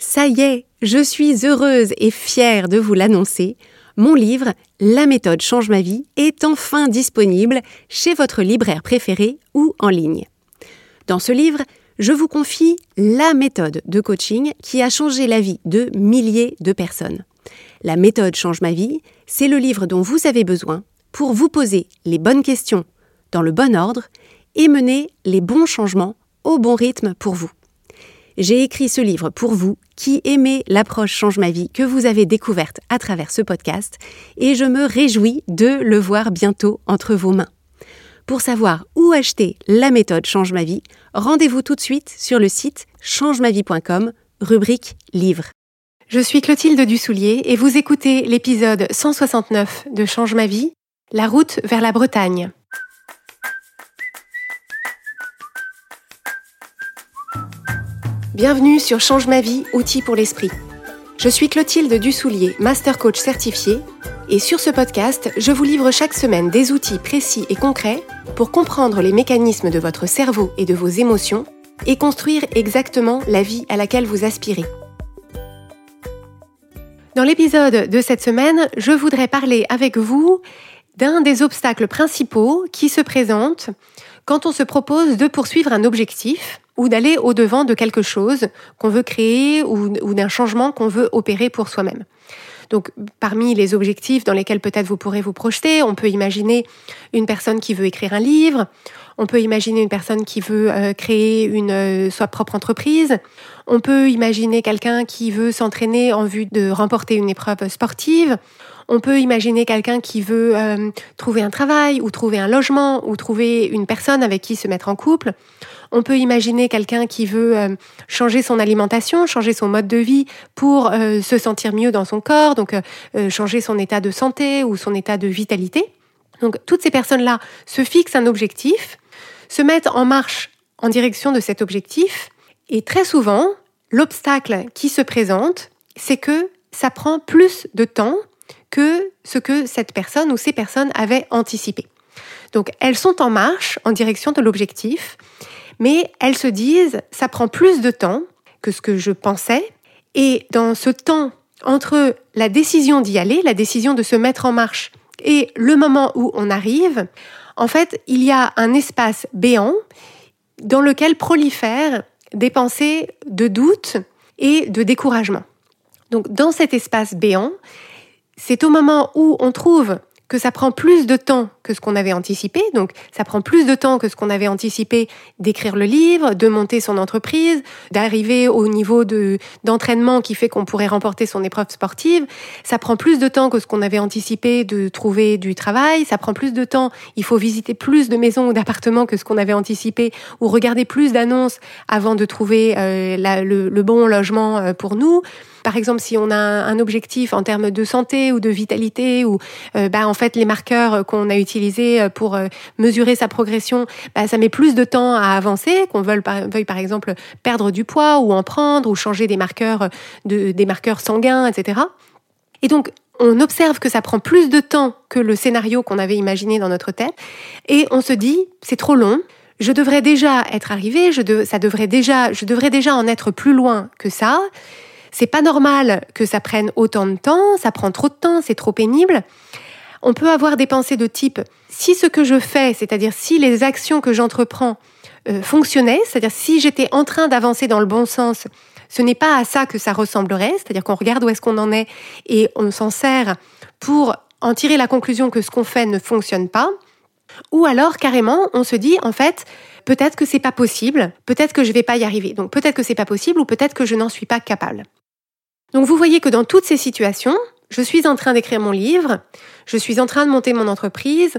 Ça y est, je suis heureuse et fière de vous l'annoncer. Mon livre « La méthode change ma vie » est enfin disponible chez votre libraire préféré ou en ligne. Dans ce livre, je vous confie la méthode de coaching qui a changé la vie de milliers de personnes. La méthode change ma vie, c'est le livre dont vous avez besoin pour vous poser les bonnes questions dans le bon ordre et mener les bons changements au bon rythme pour vous. J'ai écrit ce livre pour vous qui aimez l'approche Change ma vie que vous avez découverte à travers ce podcast et je me réjouis de le voir bientôt entre vos mains. Pour savoir où acheter la méthode Change ma vie, rendez-vous tout de suite sur le site changemavie.com, rubrique livre. Je suis Clotilde Dussoulier et vous écoutez l'épisode 169 de Change ma vie, la route vers la Bretagne. Bienvenue sur Change ma vie, outils pour l'esprit. Je suis Clotilde Dussoulier, master coach certifié, et sur ce podcast, je vous livre chaque semaine des outils précis et concrets pour comprendre les mécanismes de votre cerveau et de vos émotions et construire exactement la vie à laquelle vous aspirez. Dans l'épisode de cette semaine, je voudrais parler avec vous d'un des obstacles principaux qui se présentent quand on se propose de poursuivre un objectif ou d'aller au-devant de quelque chose qu'on veut créer ou d'un changement qu'on veut opérer pour soi-même. Donc, parmi les objectifs dans lesquels peut-être vous pourrez vous projeter, on peut imaginer une personne qui veut écrire un livre, on peut imaginer une personne qui veut créer sa propre entreprise, on peut imaginer quelqu'un qui veut s'entraîner en vue de remporter une épreuve sportive, on peut imaginer quelqu'un qui veut trouver un travail ou trouver un logement ou trouver une personne avec qui se mettre en couple. On peut imaginer quelqu'un qui veut changer son alimentation, changer son mode de vie pour se sentir mieux dans son corps, donc changer son état de santé ou son état de vitalité. Donc toutes ces personnes-là se fixent un objectif, se mettent en marche en direction de cet objectif et très souvent, l'obstacle qui se présente, c'est que ça prend plus de temps que ce que cette personne ou ces personnes avaient anticipé. Donc elles sont en marche en direction de l'objectif, mais elles se disent « ça prend plus de temps que ce que je pensais » et dans ce temps entre la décision d'y aller, la décision de se mettre en marche et le moment où on arrive, en fait, il y a un espace béant dans lequel prolifèrent des pensées de doute et de découragement. Donc dans cet espace béant, c'est au moment où on trouve que ça prend plus de temps que ce qu'on avait anticipé, donc ça prend plus de temps que ce qu'on avait anticipé d'écrire le livre, de monter son entreprise, d'arriver au niveau d'entraînement qui fait qu'on pourrait remporter son épreuve sportive, ça prend plus de temps que ce qu'on avait anticipé de trouver du travail, ça prend plus de temps, il faut visiter plus de maisons ou d'appartements que ce qu'on avait anticipé, ou regarder plus d'annonces avant de trouver le bon logement pour nous. Par exemple, si on a un objectif en termes de santé ou de vitalité, ou en fait les marqueurs qu'on a utilisés pour mesurer sa progression, ça met plus de temps à avancer, qu'on veuille par exemple perdre du poids ou en prendre, ou changer des marqueurs sanguins, etc. Et donc, on observe que ça prend plus de temps que le scénario qu'on avait imaginé dans notre tête, et on se dit, c'est trop long, je devrais déjà être arrivé, je devrais déjà en être plus loin que ça. C'est pas normal que ça prenne autant de temps, ça prend trop de temps, c'est trop pénible. On peut avoir des pensées de type « si ce que je fais, c'est-à-dire si les actions que j'entreprends fonctionnaient, c'est-à-dire si j'étais en train d'avancer dans le bon sens, ce n'est pas à ça que ça ressemblerait », c'est-à-dire qu'on regarde où est-ce qu'on en est et on s'en sert pour en tirer la conclusion que ce qu'on fait ne fonctionne pas. Ou alors, carrément, on se dit, en fait, peut-être que c'est pas possible, peut-être que je vais pas y arriver. Donc peut-être que c'est pas possible ou peut-être que je n'en suis pas capable. Donc vous voyez que dans toutes ces situations, je suis en train d'écrire mon livre, je suis en train de monter mon entreprise,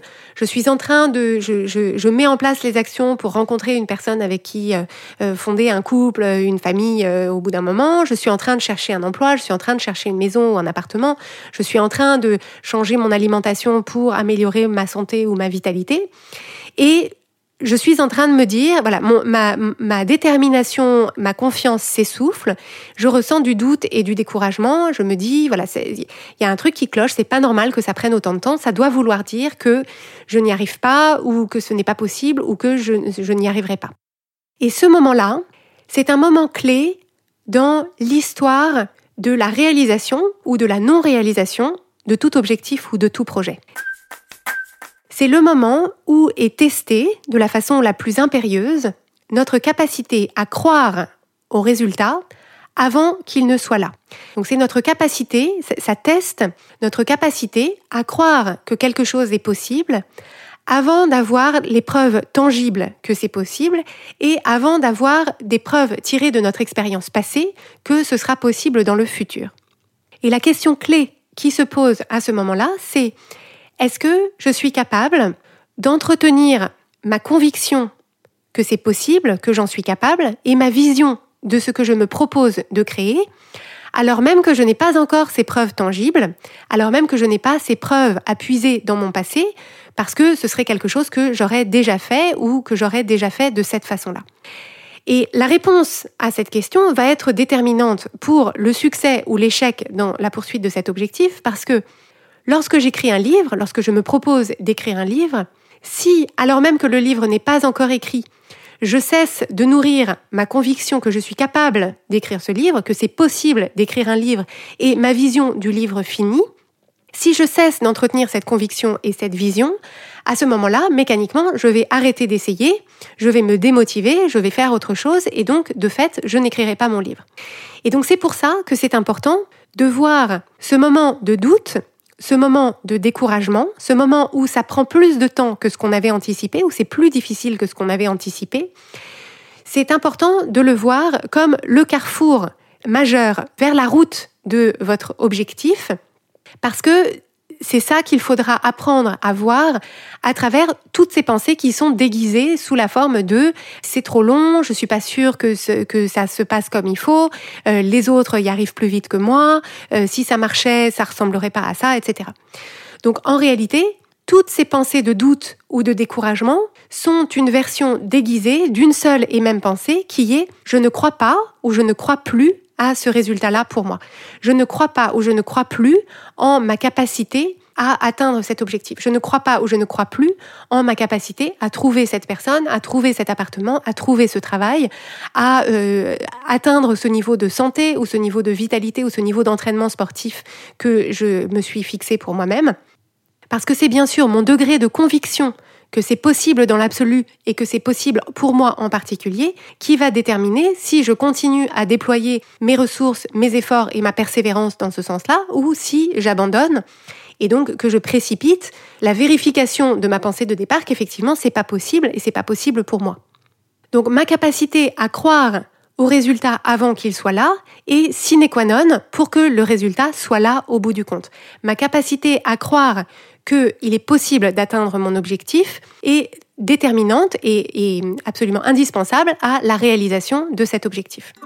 je mets en place les actions pour rencontrer une personne avec qui fonder un couple, une famille au bout d'un moment, je suis en train de chercher un emploi, je suis en train de chercher une maison ou un appartement, je suis en train de changer mon alimentation pour améliorer ma santé ou ma vitalité. Et je suis en train de me dire, voilà, ma détermination, ma confiance s'essouffle, je ressens du doute et du découragement, je me dis, voilà, il y a un truc qui cloche, c'est pas normal que ça prenne autant de temps, ça doit vouloir dire que je n'y arrive pas, ou que ce n'est pas possible, ou que je n'y arriverai pas. Et ce moment-là, c'est un moment clé dans l'histoire de la réalisation ou de la non-réalisation de tout objectif ou de tout projet. C'est le moment où est testée, de la façon la plus impérieuse, notre capacité à croire au résultat avant qu'il ne soit là. Donc c'est notre capacité, ça teste notre capacité à croire que quelque chose est possible avant d'avoir les preuves tangibles que c'est possible et avant d'avoir des preuves tirées de notre expérience passée que ce sera possible dans le futur. Et la question clé qui se pose à ce moment-là, c'est: est-ce que je suis capable d'entretenir ma conviction que c'est possible, que j'en suis capable, et ma vision de ce que je me propose de créer, alors même que je n'ai pas encore ces preuves tangibles, alors même que je n'ai pas ces preuves à puiser dans mon passé, parce que ce serait quelque chose que j'aurais déjà fait ou que j'aurais déjà fait de cette façon-là. Et la réponse à cette question va être déterminante pour le succès ou l'échec dans la poursuite de cet objectif, parce que lorsque j'écris un livre, lorsque je me propose d'écrire un livre, si, alors même que le livre n'est pas encore écrit, je cesse de nourrir ma conviction que je suis capable d'écrire ce livre, que c'est possible d'écrire un livre et ma vision du livre finie, si je cesse d'entretenir cette conviction et cette vision, à ce moment-là, mécaniquement, je vais arrêter d'essayer, je vais me démotiver, je vais faire autre chose et donc, de fait, je n'écrirai pas mon livre. Et donc, c'est pour ça que c'est important de voir ce moment de doute, ce moment de découragement, ce moment où ça prend plus de temps que ce qu'on avait anticipé, où c'est plus difficile que ce qu'on avait anticipé, c'est important de le voir comme le carrefour majeur vers la route de votre objectif, parce que c'est ça qu'il faudra apprendre à voir à travers toutes ces pensées qui sont déguisées sous la forme de « c'est trop long, je suis pas sûre que ça se passe comme il faut, les autres y arrivent plus vite que moi, si ça marchait, ça ressemblerait pas à ça, etc. » Donc en réalité, toutes ces pensées de doute ou de découragement sont une version déguisée d'une seule et même pensée qui est « je ne crois pas » ou « je ne crois plus » à ce résultat-là pour moi. Je ne crois pas ou je ne crois plus en ma capacité à atteindre cet objectif. Je ne crois pas ou je ne crois plus en ma capacité à trouver cette personne, à trouver cet appartement, à trouver ce travail, à atteindre ce niveau de santé ou ce niveau de vitalité ou ce niveau d'entraînement sportif que je me suis fixé pour moi-même. Parce que c'est bien sûr mon degré de conviction que c'est possible dans l'absolu et que c'est possible pour moi en particulier, qui va déterminer si je continue à déployer mes ressources, mes efforts et ma persévérance dans ce sens-là, ou si j'abandonne et donc que je précipite la vérification de ma pensée de départ qu'effectivement c'est pas possible et c'est pas possible pour moi. Donc ma capacité à croire au résultat avant qu'il soit là est sine qua non pour que le résultat soit là au bout du compte. Ma capacité à croire qu'il est possible d'atteindre mon objectif est déterminante et absolument indispensable à la réalisation de cet objectif.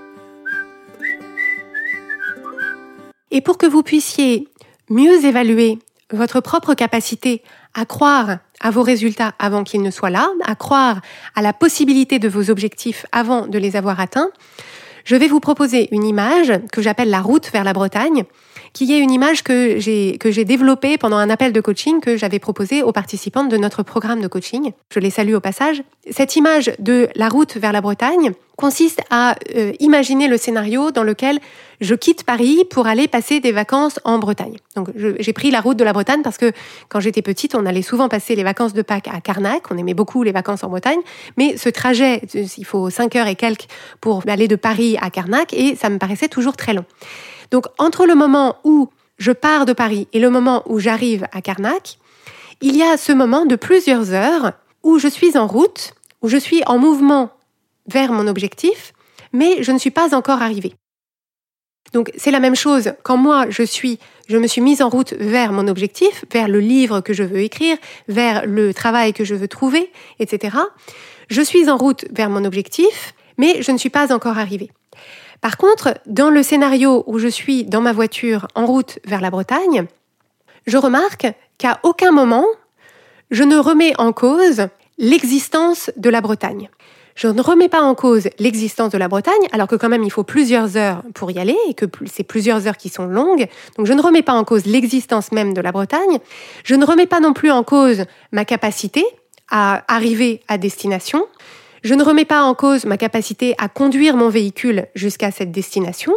Et pour que vous puissiez mieux évaluer votre propre capacité à croire à vos résultats avant qu'ils ne soient là, à croire à la possibilité de vos objectifs avant de les avoir atteints, je vais vous proposer une image que j'appelle la route vers la Bretagne, qui est une image que j'ai développée pendant un appel de coaching que j'avais proposé aux participantes de notre programme de coaching. Je les salue au passage. Cette image de la route vers la Bretagne consiste à imaginer le scénario dans lequel je quitte Paris pour aller passer des vacances en Bretagne. Donc j'ai pris la route de la Bretagne parce que quand j'étais petite, on allait souvent passer les vacances de Pâques à Carnac. On aimait beaucoup les vacances en Bretagne, mais ce trajet, il faut 5 heures et quelques pour aller de Paris à Carnac et ça me paraissait toujours très long. Donc, entre le moment où je pars de Paris et le moment où j'arrive à Carnac, il y a ce moment de plusieurs heures où je suis en route, où je suis en mouvement vers mon objectif, mais je ne suis pas encore arrivée. Donc, c'est la même chose quand moi, je me suis mise en route vers mon objectif, vers le livre que je veux écrire, vers le travail que je veux trouver, etc. Je suis en route vers mon objectif, mais je ne suis pas encore arrivée. Par contre, dans le scénario où je suis dans ma voiture en route vers la Bretagne, je remarque qu'à aucun moment, je ne remets en cause l'existence de la Bretagne. Je ne remets pas en cause l'existence de la Bretagne, alors que quand même il faut plusieurs heures pour y aller et que c'est plusieurs heures qui sont longues. Donc je ne remets pas en cause l'existence même de la Bretagne. Je ne remets pas non plus en cause ma capacité à arriver à destination. Je ne remets pas en cause ma capacité à conduire mon véhicule jusqu'à cette destination,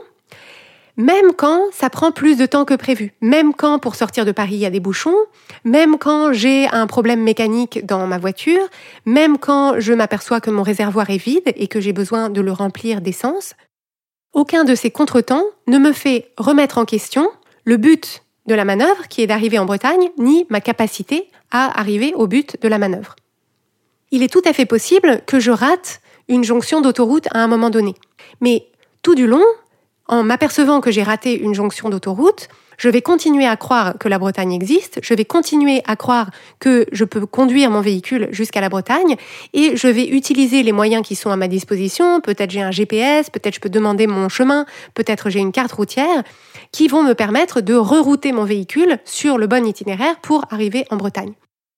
même quand ça prend plus de temps que prévu, même quand pour sortir de Paris il y a des bouchons, même quand j'ai un problème mécanique dans ma voiture, même quand je m'aperçois que mon réservoir est vide et que j'ai besoin de le remplir d'essence. Aucun de ces contretemps ne me fait remettre en question le but de la manœuvre qui est d'arriver en Bretagne, ni ma capacité à arriver au but de la manœuvre. Il est tout à fait possible que je rate une jonction d'autoroute à un moment donné. Mais tout du long, en m'apercevant que j'ai raté une jonction d'autoroute, je vais continuer à croire que la Bretagne existe, je vais continuer à croire que je peux conduire mon véhicule jusqu'à la Bretagne et je vais utiliser les moyens qui sont à ma disposition, peut-être j'ai un GPS, peut-être je peux demander mon chemin, peut-être j'ai une carte routière, qui vont me permettre de rerouter mon véhicule sur le bon itinéraire pour arriver en Bretagne.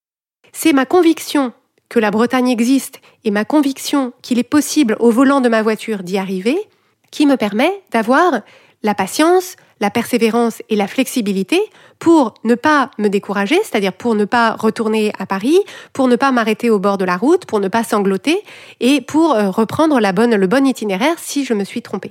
C'est ma conviction que la Bretagne existe et ma conviction qu'il est possible au volant de ma voiture d'y arriver qui me permet d'avoir la patience, la persévérance et la flexibilité pour ne pas me décourager, c'est-à-dire pour ne pas retourner à Paris, pour ne pas m'arrêter au bord de la route, pour ne pas sangloter et pour reprendre le bon itinéraire si je me suis trompée.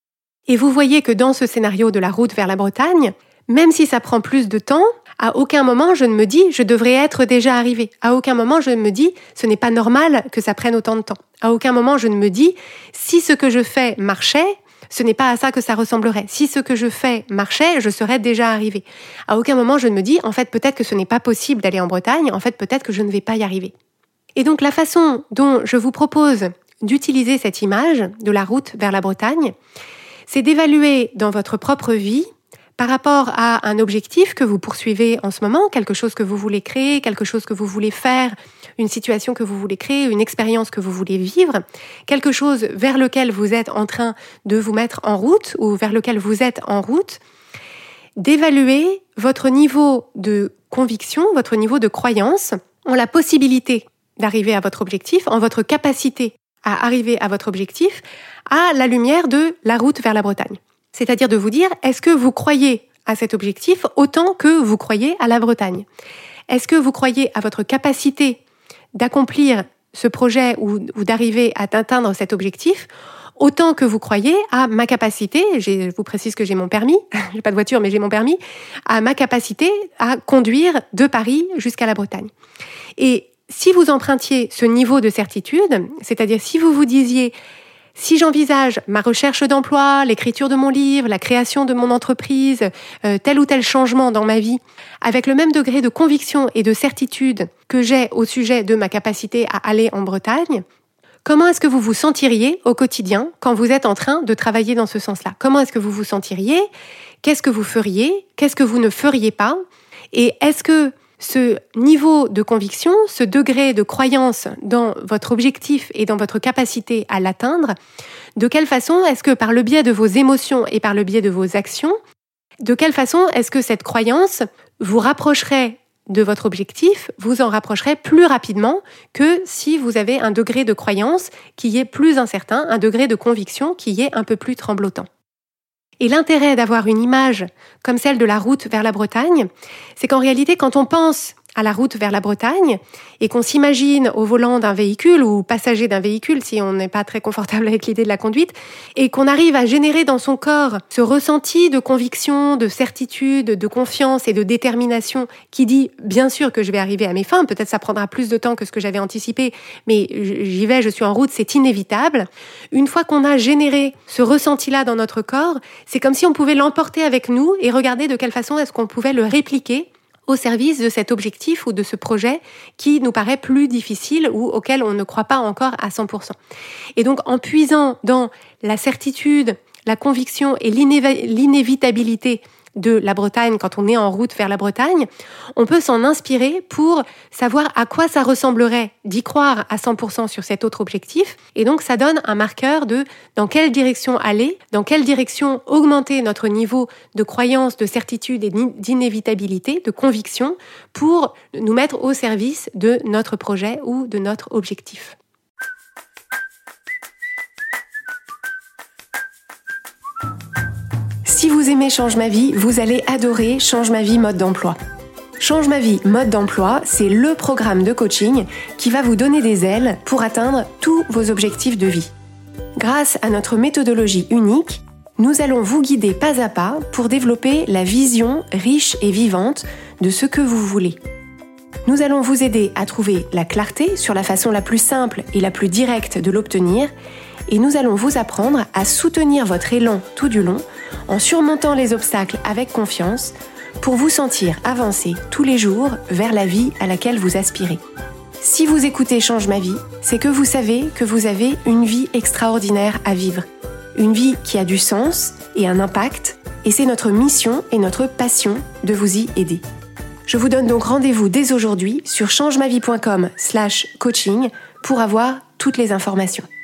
Et vous voyez que dans ce scénario de la route vers la Bretagne, même si ça prend plus de temps, à aucun moment je ne me dis je devrais être déjà arrivé. À aucun moment je ne me dis ce n'est pas normal que ça prenne autant de temps. À aucun moment je ne me dis si ce que je fais marchait, ce n'est pas à ça que ça ressemblerait. Si ce que je fais marchait, je serais déjà arrivé. À aucun moment je ne me dis en fait peut-être que ce n'est pas possible d'aller en Bretagne, en fait peut-être que je ne vais pas y arriver. Et donc la façon dont je vous propose d'utiliser cette image de la route vers la Bretagne, c'est d'évaluer dans votre propre vie par rapport à un objectif que vous poursuivez en ce moment, quelque chose que vous voulez créer, quelque chose que vous voulez faire, une situation que vous voulez créer, une expérience que vous voulez vivre, quelque chose vers lequel vous êtes en train de vous mettre en route ou vers lequel vous êtes en route, d'évaluer votre niveau de conviction, votre niveau de croyance en la possibilité d'arriver à votre objectif, en votre capacité à arriver à votre objectif, à la lumière de la route vers la Bretagne. C'est-à-dire de vous dire, est-ce que vous croyez à cet objectif autant que vous croyez à la Bretagne ? Est-ce que vous croyez à votre capacité d'accomplir ce projet ou d'arriver à atteindre cet objectif autant que vous croyez à ma capacité, je vous précise que j'ai mon permis, j'ai pas de voiture mais j'ai mon permis, à ma capacité à conduire de Paris jusqu'à la Bretagne. Et si vous empruntiez ce niveau de certitude, c'est-à-dire si vous vous disiez si j'envisage ma recherche d'emploi, l'écriture de mon livre, la création de mon entreprise, tel ou tel changement dans ma vie, avec le même degré de conviction et de certitude que j'ai au sujet de ma capacité à aller en Bretagne, comment est-ce que vous vous sentiriez au quotidien quand vous êtes en train de travailler dans ce sens-là ? Comment est-ce que vous vous sentiriez ? Qu'est-ce que vous feriez ? Qu'est-ce que vous ne feriez pas ? Et est-ce que ce niveau de conviction, ce degré de croyance dans votre objectif et dans votre capacité à l'atteindre, de quelle façon est-ce que par le biais de vos émotions et par le biais de vos actions, de quelle façon est-ce que cette croyance vous rapprocherait de votre objectif, vous en rapprocherait plus rapidement que si vous avez un degré de croyance qui est plus incertain, un degré de conviction qui est un peu plus tremblotant. Et l'intérêt d'avoir une image comme celle de la route vers la Bretagne, c'est qu'en réalité, quand on pense à la route vers la Bretagne et qu'on s'imagine au volant d'un véhicule ou passager d'un véhicule si on n'est pas très confortable avec l'idée de la conduite et qu'on arrive à générer dans son corps ce ressenti de conviction, de certitude, de confiance et de détermination qui dit bien sûr que je vais arriver à mes fins, peut-être ça prendra plus de temps que ce que j'avais anticipé, mais j'y vais, je suis en route, c'est inévitable. Une fois qu'on a généré ce ressenti-là dans notre corps, c'est comme si on pouvait l'emporter avec nous et regarder de quelle façon est-ce qu'on pouvait le répliquer au service de cet objectif ou de ce projet qui nous paraît plus difficile ou auquel on ne croit pas encore à 100%. Et donc, en puisant dans la certitude, la conviction et l'inévitabilité de la Bretagne, quand on est en route vers la Bretagne, on peut s'en inspirer pour savoir à quoi ça ressemblerait d'y croire à 100% sur cet autre objectif. Et donc, ça donne un marqueur de dans quelle direction aller, dans quelle direction augmenter notre niveau de croyance, de certitude et d'inévitabilité, de conviction, pour nous mettre au service de notre projet ou de notre objectif. Si vous aimez Change ma vie, vous allez adorer Change ma vie mode d'emploi. Change ma vie mode d'emploi, c'est le programme de coaching qui va vous donner des ailes pour atteindre tous vos objectifs de vie. Grâce à notre méthodologie unique, nous allons vous guider pas à pas pour développer la vision riche et vivante de ce que vous voulez. Nous allons vous aider à trouver la clarté sur la façon la plus simple et la plus directe de l'obtenir, et nous allons vous apprendre à soutenir votre élan tout du long en surmontant les obstacles avec confiance pour vous sentir avancer tous les jours vers la vie à laquelle vous aspirez. Si vous écoutez Change ma vie, c'est que vous savez que vous avez une vie extraordinaire à vivre. Une vie qui a du sens et un impact, et c'est notre mission et notre passion de vous y aider. Je vous donne donc rendez-vous dès aujourd'hui sur changemavie.com/coaching pour avoir toutes les informations.